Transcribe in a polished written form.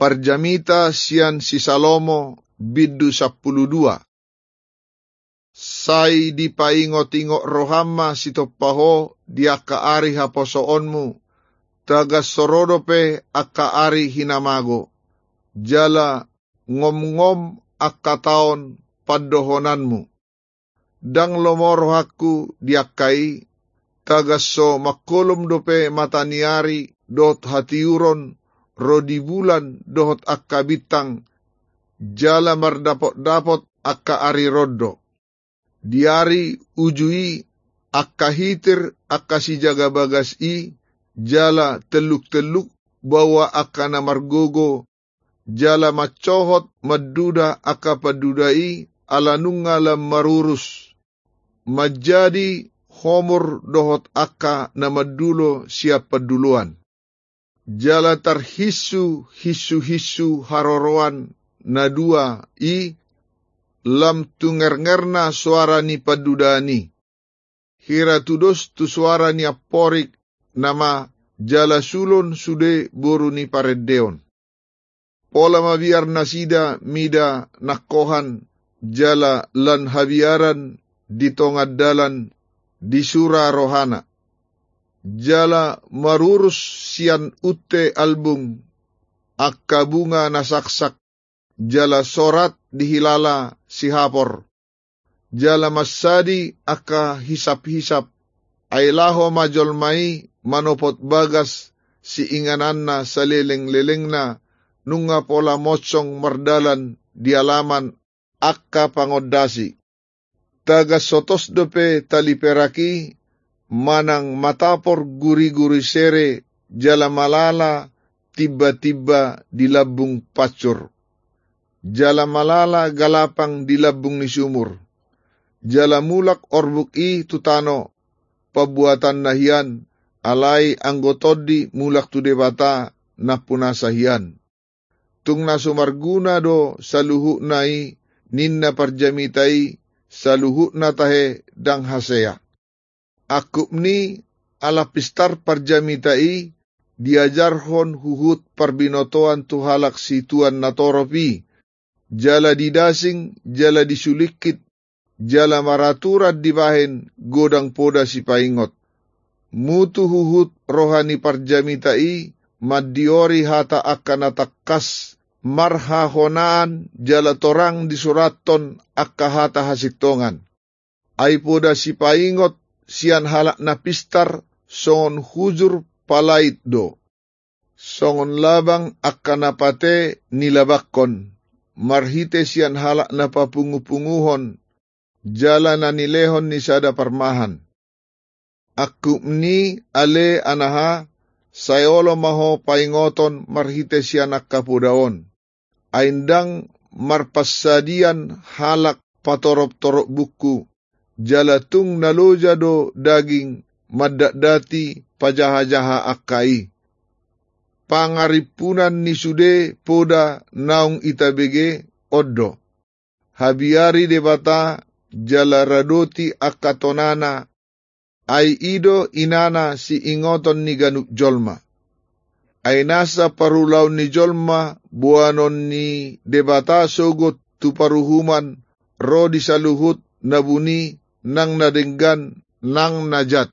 parjamita sian si Salomo biddu 12. Sai di paingo-tingo rohama sitopaho di akka ari haposoonmu, tagas sorodope akka ari hinamago, jala ngom-ngom akka taon paddohonanmu. Dang lomoro hakku diakai, tagas so makolom dope mataniari dot hatiuron, rodi bulan dohot akka bitang, jala mardapot-dapot akka ari roddo. Diari ujui akka hitir akka si jaga bagas jala teluk-teluk bawa akka namargogo, jala macohot maduda akka padudai ala nungalam marurus, majadi homor dohot akka namadulo siap paduluan. Jala tarhisu hisu haroroan nadua lam tungerngernna suara ni padudani. Hira tudos tu suara ni aporik nama jala sulon sude boru ni paredeon. Pola mabiar nasida mida nakohan jala lan habiaran di tongad dalan di sura rohana. Jala marurus sian ute albung akka bunga nasaksak, jala sorat dihilala si hapor, jala masadi akka hisap-hisap, ailaho majolmai manopot bagas si ingananna sa leleng-lelengna, nunga pola mocong mardalan di alaman akka pangodasi. Tagas sotos dope taliperaki, manang matapor guri-guri sere, jala malala tiba-tiba di labung pacur. Jala malala galapang di labung ni sumur. Jala mulak orbuk tutano, pabuatan nahian, alai anggotodi mulak tu debata napunasahian. Tung nasumarguna do saluhu nai, ninna parjamitai, saluhu na tahe dang hasea. Akup ni ala pistar parjamitai, diajarhon huhut parbinotoan tuhalak situan natoropi, jala didasing, jala disulikit, jala maraturat dibahen godang poda si paingot. Mutu huhut rohani parjamitai, maddiori hata akan atakas, marhahonaan jala torang disuraton akka hata hasitongan. Ay poda si paingot, sian halak na pistar, songon hujur palait do. Songon labang akka napate nilabakkon. Marhite sian halak na papungu-punguhon, jala na nilehon ni sada parmahan. Aku ni ale anaha, sayolo maho paingoton marhite sian akkapudaon. Aindang marpasadian halak patorop-torop buku, jala tung naloja do daging madadati pajaha-jaha akkai. Pangaripunan ni sude poda naung itabege oddo. Habiari debata jala radoti akatonana, ay ido inana si ingoton ni ganuk jolma. Ay nasa parulaw ni jolma buanon ni debata sogot tu paruhuman ro di saluhut nabuni nang nadenggan nang najat.